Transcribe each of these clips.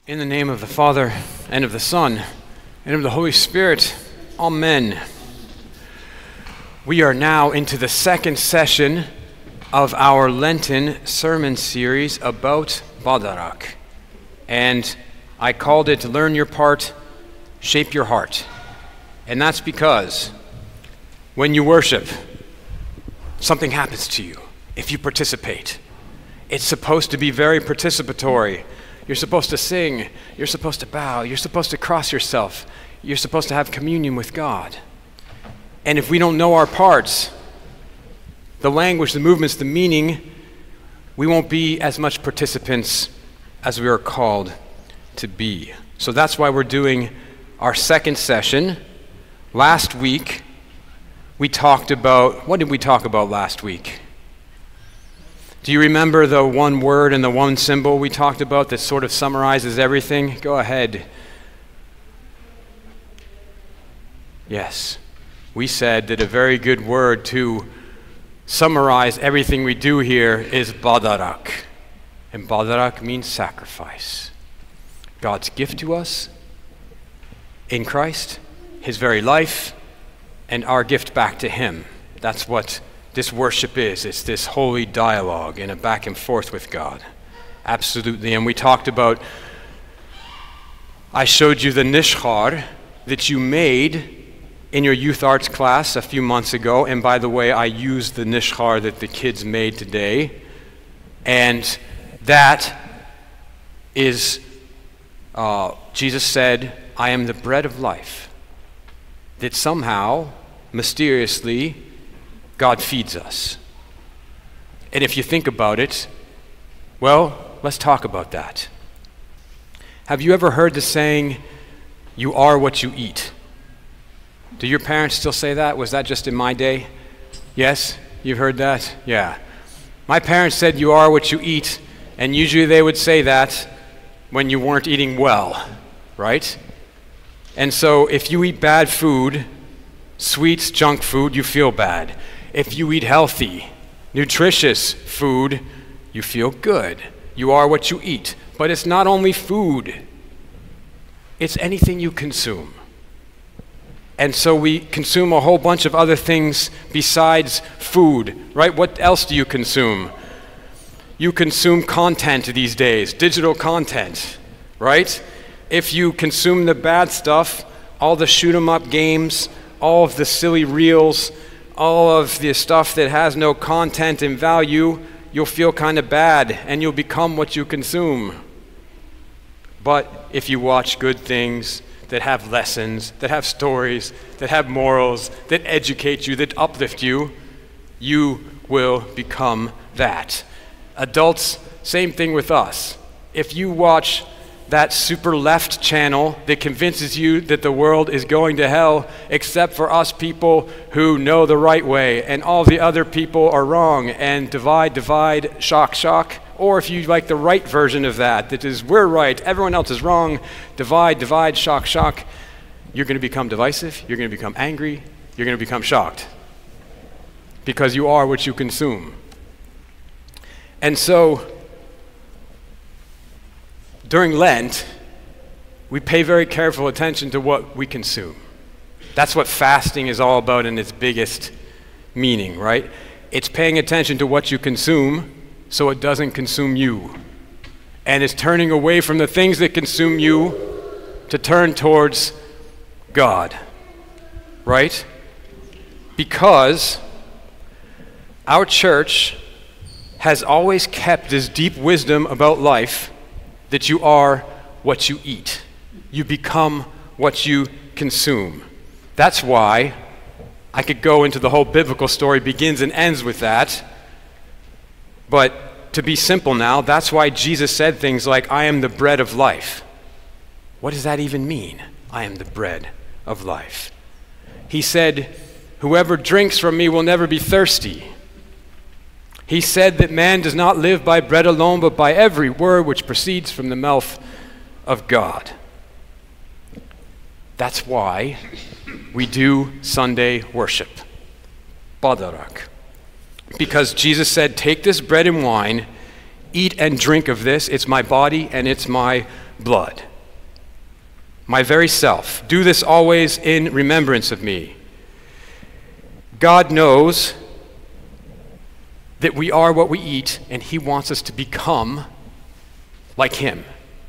In the name of the Father, and of the Son, and of the Holy Spirit, Amen. We are now into the second session of our Lenten sermon series about Badarak. And I called it Learn Your Part, Shape Your Heart. And that's because when you worship, something happens to you if you participate. It's supposed to be very participatory. You're supposed to sing, you're supposed to bow, you're supposed to cross yourself, you're supposed to have communion with God. And if we don't know our parts, the language, the movements, the meaning, we won't be as much participants as we are called to be. So that's why we're doing our second session. Last week, we talked about, what did we talk about last week? Do you remember the one word and the one symbol we talked about that sort of summarizes everything? Go ahead. Yes. We said that a very good word to summarize everything we do here is Badarak. And Badarak means sacrifice. God's gift to us in Christ, His very life, and our gift back to Him. That's what this worship is. It's this holy dialogue and a back and forth with God. Absolutely. And we talked about, I showed you the nishchar that you made in your youth arts class a few months ago. And by the way, I used the nishchar that the kids made today. And that is, Jesus said, I am the bread of life. That somehow, mysteriously, God feeds us. And if you think about it, well, let's talk about that. Have you ever heard the saying, you are what you eat? Do your parents still say that? Was that just in my day? Yes? You've heard that? Yeah. My parents said you are what you eat, and usually they would say that when you weren't eating well, right? And so if you eat bad food, sweets, junk food, you feel bad. If you eat healthy, nutritious food, you feel good. You are what you eat. But it's not only food. It's anything you consume. And so we consume a whole bunch of other things besides food, right? What else do you consume? You consume content these days, digital content, right? If you consume the bad stuff, all the shoot-'em-up games, all of the silly reels, all of the stuff that has no content and value, you'll feel kind of bad and you'll become what you consume. But if you watch good things that have lessons, that have stories, that have morals, that educate you, that uplift you, you will become that. Adults, same thing with us. If you watch that super left channel that convinces you that the world is going to hell except for us people who know the right way and all the other people are wrong, and divide, shock, or if you like the right version of that, that is we're right, everyone else is wrong, divide, shock, you're going to become divisive, you're going to become angry, you're going to become shocked because you are what you consume. And so during Lent, we pay very careful attention to what we consume. That's what fasting is all about in its biggest meaning, right? It's paying attention to what you consume so it doesn't consume you. And it's turning away from the things that consume you to turn towards God, right? Because our church has always kept this deep wisdom about life that you are what you eat. You become what you consume. That's why I could go into the whole biblical story, begins and ends with that. But to be simple now, that's why Jesus said things like, I am the bread of life. What does that even mean? I am the bread of life. He said, whoever drinks from me will never be thirsty. He said that man does not live by bread alone, but by every word which proceeds from the mouth of God. That's why we do Sunday worship, Badarak. Because Jesus said, take this bread and wine, eat and drink of this. It's my body and it's my blood. My very self. Do this always in remembrance of me. God knows that we are what we eat, and he wants us to become like him.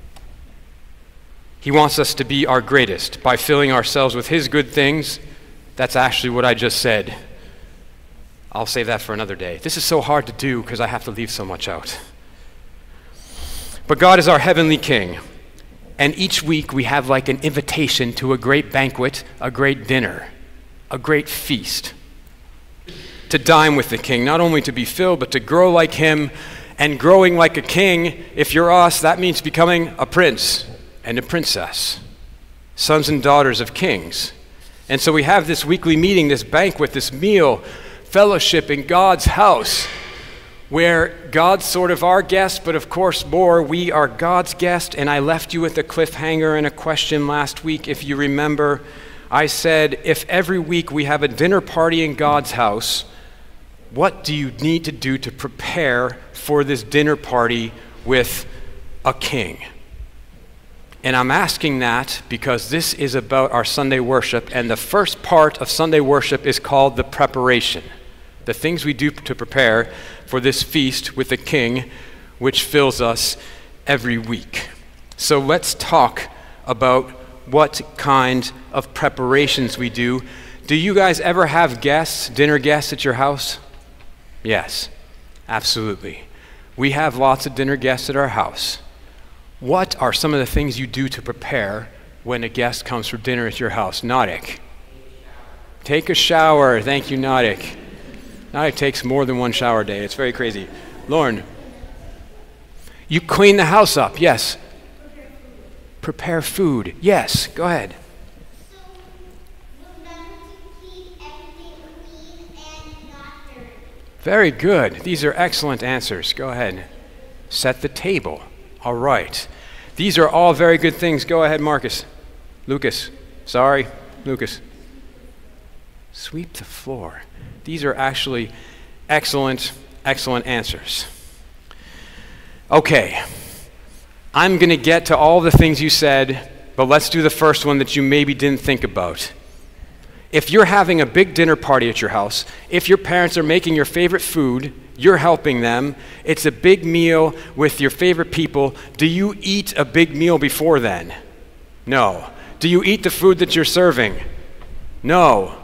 He wants us to be our greatest by filling ourselves with his good things. That's actually what I just said. I'll save that for another day. This is so hard to do because I have to leave so much out. But God is our heavenly King. And each week we have like an invitation to a great banquet, a great dinner, a great feast. To dine with the King, not only to be filled, but to grow like him. And growing like a king, if you're us, that means becoming a prince and a princess, sons and daughters of kings. And so we have this weekly meeting, this banquet, this meal, fellowship in God's house, where God's sort of our guest, but of course more, we are God's guest. And I left you with a cliffhanger and a question last week. If you remember, I said, if every week we have a dinner party in God's house, what do you need to do to prepare for this dinner party with a king? And I'm asking that because this is about our Sunday worship, and the first part of Sunday worship is called the preparation. The things we do to prepare for this feast with the King, which fills us every week. So let's talk about what kind of preparations we do. Do you guys ever have guests, dinner guests at your house? Yes, absolutely. We have lots of dinner guests at our house. What are some of the things you do to prepare when a guest comes for dinner at your house? Nadik. Take a shower. Thank you, Nadik. Nadik takes more than one shower a day. It's very crazy. Lauren. You clean the house up. Yes. Prepare food. Yes. Go ahead. Very good. These are excellent answers. Go ahead. Set the table. All right. These are all very good things. Go ahead, Marcus. Lucas. Sorry, Lucas. Sweep the floor. These are actually excellent, excellent answers. Okay. I'm going to get to all the things you said, but let's do the first one that you maybe didn't think about. If you're having a big dinner party at your house, if your parents are making your favorite food, you're helping them, it's a big meal with your favorite people, do you eat a big meal before then? No. Do you eat the food that you're serving? No.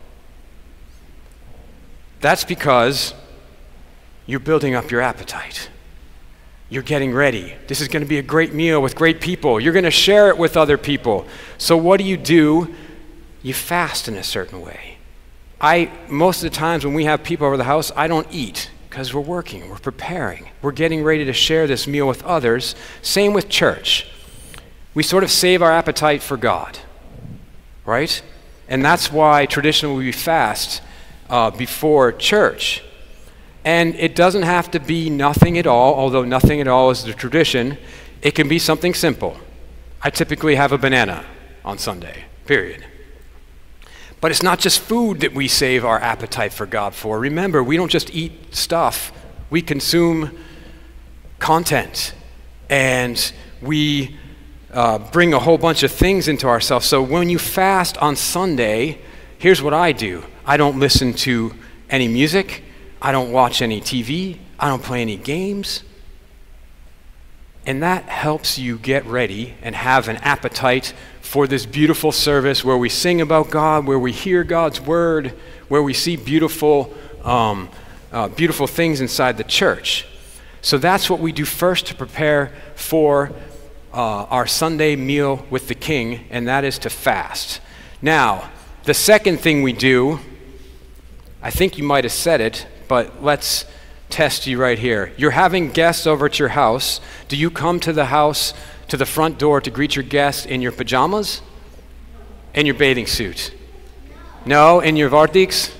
That's because you're building up your appetite. You're getting ready. This is going to be a great meal with great people. You're going to share it with other people. So what do? You fast in a certain way. Most of the times when we have people over the house, I don't eat because we're working, we're preparing, we're getting ready to share this meal with others. Same with church. We sort of save our appetite for God, right? And that's why traditionally we fast before church. And it doesn't have to be nothing at all, although nothing at all is the tradition. It can be something simple. I typically have a banana on Sunday, period. But it's not just food that we save our appetite for God for. Remember, we don't just eat stuff. We consume content. And we bring a whole bunch of things into ourselves. So when you fast on Sunday, here's what I do. I don't listen to any music. I don't watch any TV. I don't play any games. And that helps you get ready and have an appetite for this beautiful service where we sing about God, where we hear God's word, where we see beautiful things inside the church. So that's what we do first to prepare for our Sunday meal with the King, and that is to fast. Now, the second thing we do, I think you might have said it, but let's test you right here. You're having guests over at your house. Do you come to the house, to the front door to greet your guests in your pajamas? In your bathing suit? No? In your vartiks?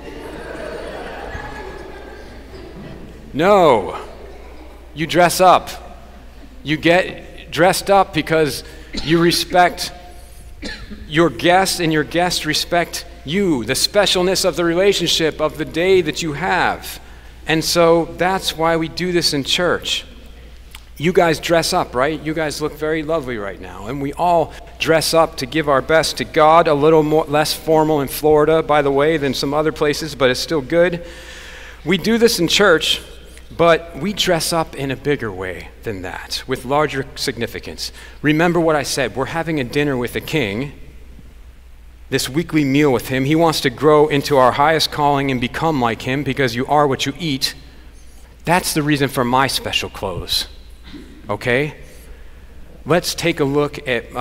No. You dress up. You get dressed up because you respect your guests and your guests respect you, the specialness of the relationship of the day that you have. And so that's why we do this in church. You guys dress up, right? You guys look very lovely right now. And we all dress up to give our best to God, a little more, less formal in Florida, by the way, than some other places, but it's still good. We do this in church, but we dress up in a bigger way than that, with larger significance. Remember what I said. We're having a dinner with the King, this weekly meal with him. He wants to grow into our highest calling and become like him because you are what you eat. That's the reason for my special clothes. Okay? Let's take a look at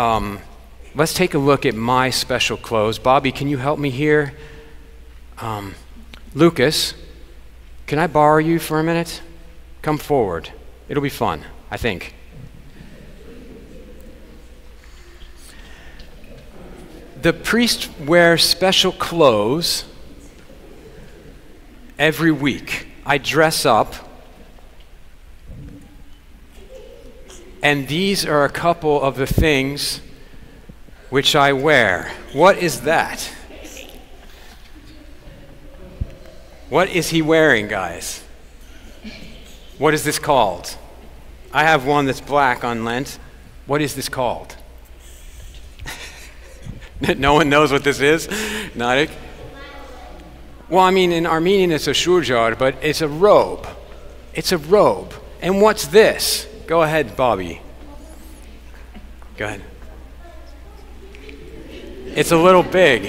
my special clothes. Bobby, can you help me here? Lucas, can I borrow you for a minute? Come forward. It'll be fun, I think. The priest wears special clothes every week. I dress up. And these are a couple of the things which I wear. What is that? What is he wearing, guys? What is this called? I have one that's black on Lent. What is this called? No one knows what this is? Nadik? Well, I mean, in Armenian it's a shurjar, but it's a robe. It's a robe. And what's this? Go ahead, Bobby. Go ahead. It's a little big.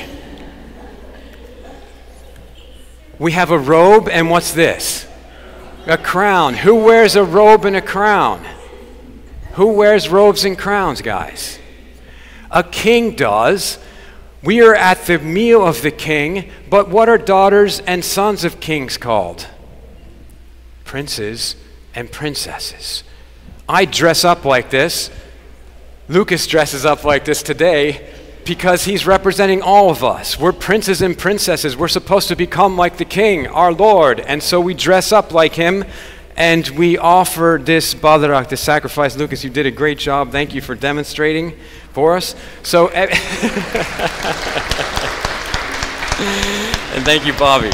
We have a robe, and what's this? A crown. Who wears a robe and a crown? Who wears robes and crowns, guys? A king does. We are at the meal of the king, but what are daughters and sons of kings called? Princes and princesses. I dress up like this. Lucas dresses up like this today because he's representing all of us. We're princes and princesses. We're supposed to become like the King, our Lord. And so we dress up like him and we offer this badarak, this sacrifice. Lucas, you did a great job. Thank you for demonstrating for us. So, and thank you, Bobby.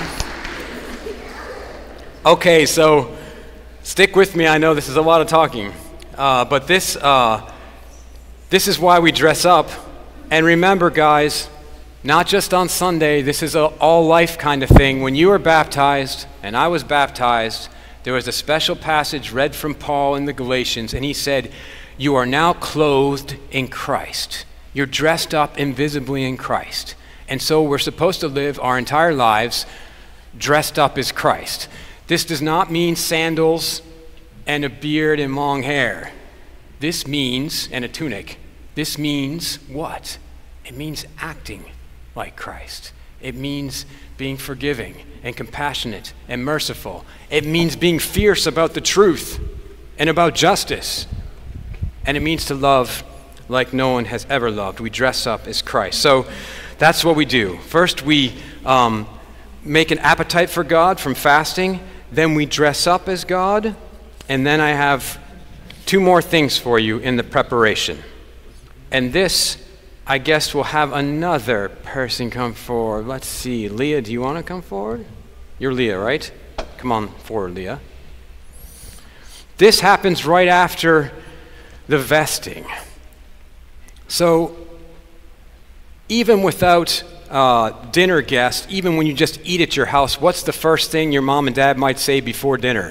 Okay, so stick with me. I know this is a lot of talking, but this is why we dress up. And remember, guys, not just on Sunday, this is an all-life kind of thing. When you were baptized, and I was baptized, there was a special passage read from Paul in the Galatians, and he said, you are now clothed in Christ. You're dressed up invisibly in Christ. And so we're supposed to live our entire lives dressed up as Christ. This does not mean sandals and a beard and long hair. This means, and a tunic, this means what? It means acting like Christ. It means being forgiving and compassionate and merciful. It means being fierce about the truth and about justice. And it means to love like no one has ever loved. We dress up as Christ. So that's what we do. First, we make an appetite for God from fasting. Then we dress up as God. And then I have two more things for you in the preparation. And this, I guess, will have another person come forward. Let's see. Leah, do you want to come forward? You're Leah, right? Come on forward, Leah. This happens right after the vesting. So even without dinner guests, even when you just eat at your house, what's the first thing your mom and dad might say before dinner?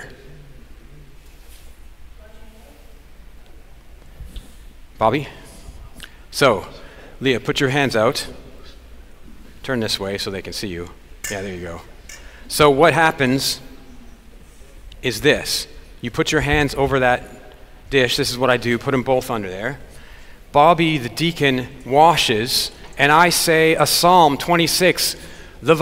Bobby? So, Leah, put your hands out. Turn this way so they can see you. Yeah, there you go. So what happens is this. You put your hands over that dish. This is what I do. Put them both under there. Bobby, the deacon, washes, and I say a Psalm 26. Lord,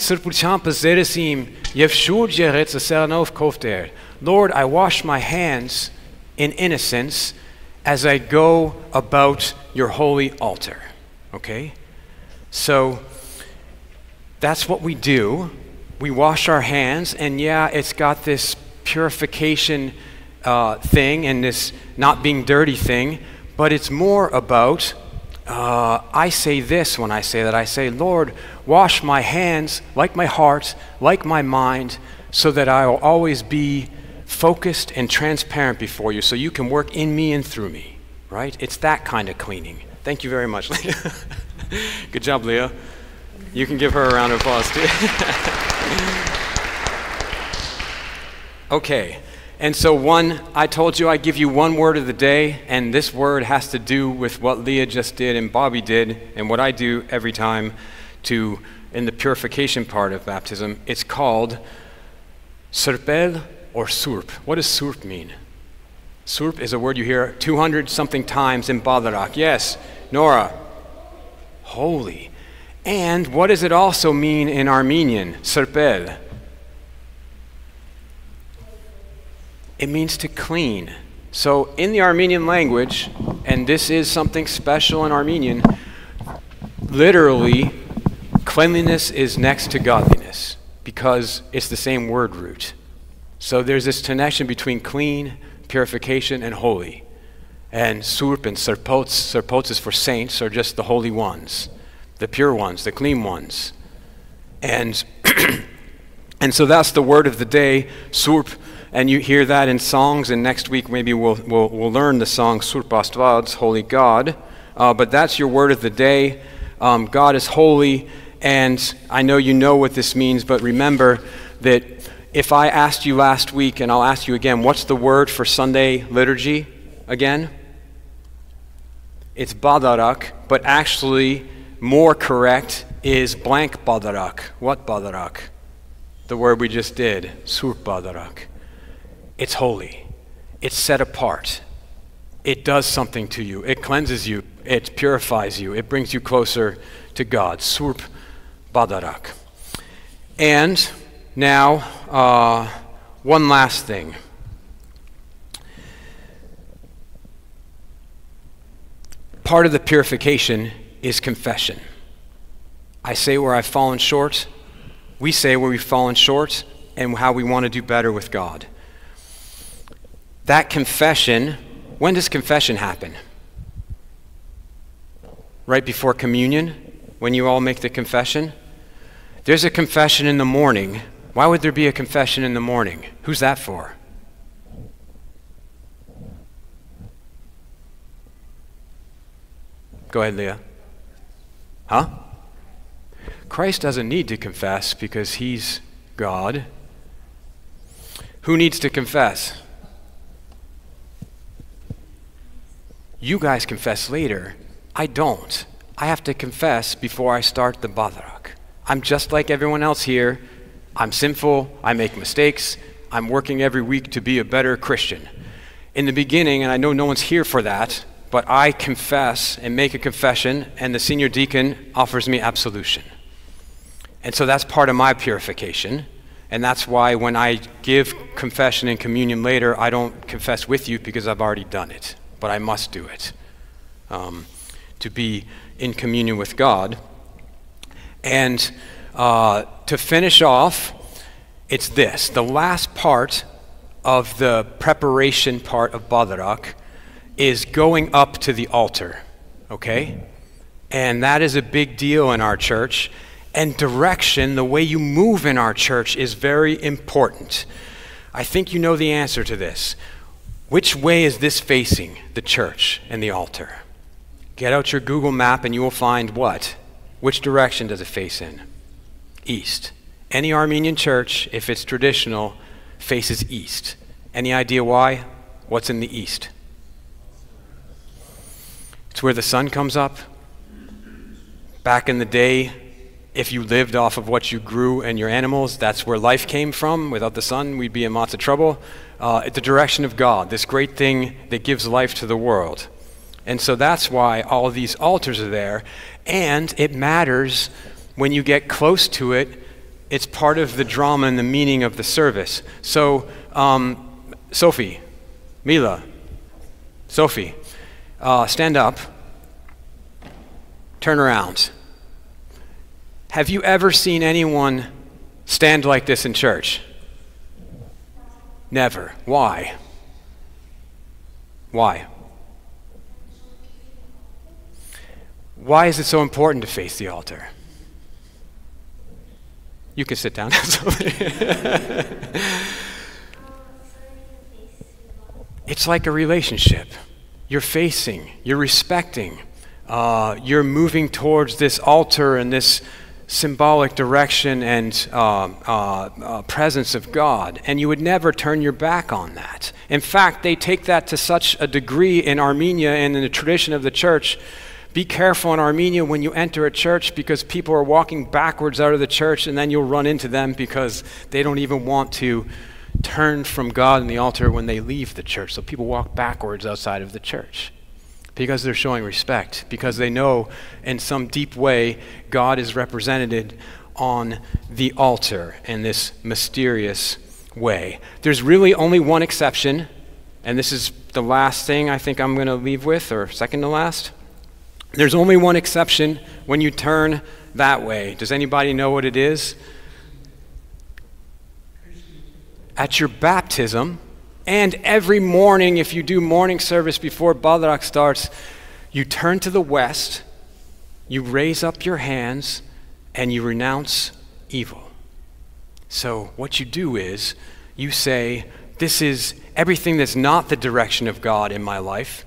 I wash my hands in innocence as I go about your holy altar. Okay? So that's what we do. We wash our hands, and yeah, it's got this purification thing and this not being dirty thing, but it's more about, I say this when I say that. I say, Lord, wash my hands like my heart, like my mind, so that I will always be focused and transparent before you so you can work in me and through me, right? It's that kind of cleaning. Thank you very much, Leah. Good job, Leah. You can give her a round of applause, too. Okay, and so I told you I'd give you one word of the day, and this word has to do with what Leah just did and Bobby did and what I do every time in the purification part of baptism. It's called surpel or surp. What does surp mean? Surp is a word you hear 200-something times in Badarak. Yes, Nora. Holy. And what does it also mean in Armenian, surpel? It means to clean. So in the Armenian language, and this is something special in Armenian, literally, cleanliness is next to godliness because it's the same word root. So there's this connection between clean, purification, and holy. And surp and serpots is for saints, are just the holy ones, the pure ones, the clean ones. And and so that's the word of the day, surp. And you hear that in songs, and next week maybe we'll learn the song Surp Astvad's Holy God. But that's your word of the day. God is holy, and I know you know what this means, but remember that if I asked you last week, and I'll ask you again, what's the word for Sunday liturgy again? It's Badarak, but actually more correct is blank Badarak. What Badarak? The word we just did, Surp Badarak. It's holy. It's set apart. It does something to you. It cleanses you. It purifies you. It brings you closer to God. Surp Badarak. And now, one last thing. Part of the purification is confession. I say where I've fallen short. We say where we've fallen short and how we want to do better with God. That confession, when does confession happen? Right before communion, when you all make the confession? There's a confession in the morning. Why would there be a confession in the morning? Who's that for? Go ahead, Leah. Huh? Christ doesn't need to confess because he's God. Who needs to confess? You guys confess later. I don't. I have to confess before I start the Badarak. I'm just like everyone else here. I'm sinful. I make mistakes. I'm working every week to be a better Christian. In the beginning, and I know no one's here for that, but I confess and make a confession, and the senior deacon offers me absolution. And so that's part of my purification. And that's why when I give confession and communion later, I don't confess with you because I've already done it. But I must do it to be in communion with God. And to finish off, it's this. The last part of the preparation part of Badarak is going up to the altar, okay? And that is a big deal in our church. And direction, the way you move in our church, is very important. I think you know the answer to this. Which way is this facing, the church and the altar? Get out your Google map and you will find what? Which direction does it face in? East. Any Armenian church, if it's traditional, faces east. Any idea why? What's in the east? It's where the sun comes up. Back in the day, if you lived off of what you grew and your animals, that's where life came from. Without the sun, we'd be in lots of trouble. It's the direction of God, this great thing that gives life to the world. And so that's why all of these altars are there. And it matters when you get close to it. It's part of the drama and the meaning of the service. So, Sophie, Mila, Sophie, stand up, turn around. Have you ever seen anyone stand like this in church? Never. Why? Why? Why is it so important to face the altar? You can sit down. it's like a relationship. You're facing, you're respecting, you're moving towards this altar and this symbolic direction and presence of God, and you would never turn your back on that. In fact, they take that to such a degree in Armenia and in the tradition of the church. Be careful in Armenia when you enter a church, because people are walking backwards out of the church, and then you'll run into them because they don't even want to turn from God and the altar when they leave the church. So people walk backwards outside of the church because they're showing respect, because they know in some deep way God is represented on the altar in this mysterious way. There's really only one exception, and this is the last thing I think I'm going to leave with, or second to last. There's only one exception when you turn that way. Does anybody know what it is? At your baptism, and every morning if you do morning service before Badarak starts, you turn to the west, you raise up your hands, and you renounce evil. So what you do is you say, this is everything that's not the direction of God in my life,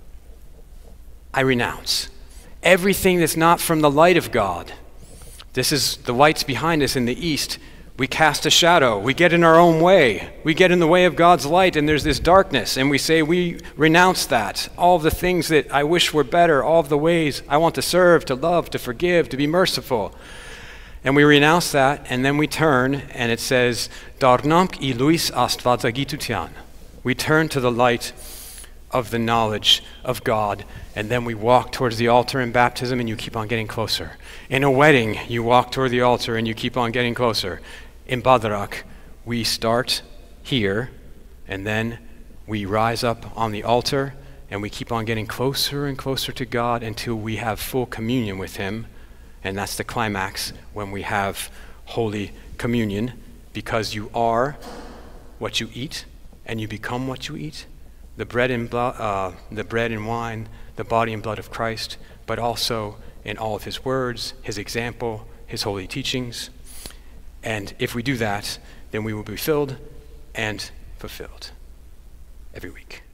I renounce. Everything that's not from the light of God. This is the lights behind us in the east. We cast a shadow. We get in our own way. We get in the way of God's light, and there's this darkness, and we say we renounce that. All of the things that I wish were better, all of the ways I want to serve, to love, to forgive, to be merciful. And we renounce that, and then we turn, and it says, Darnamk I Luis Astvadzagitutian. We turn to the light of the knowledge of God, and then we walk towards the altar in baptism, and you keep on getting closer. In a wedding, you walk toward the altar, and you keep on getting closer. In Badarak, we start here, and then we rise up on the altar, and we keep on getting closer and closer to God until we have full communion with Him, and that's the climax when we have Holy Communion, because you are what you eat, and you become what you eat. The bread and wine, the body and blood of Christ, but also in all of His words, His example, His holy teachings. And if we do that, then we will be filled and fulfilled every week.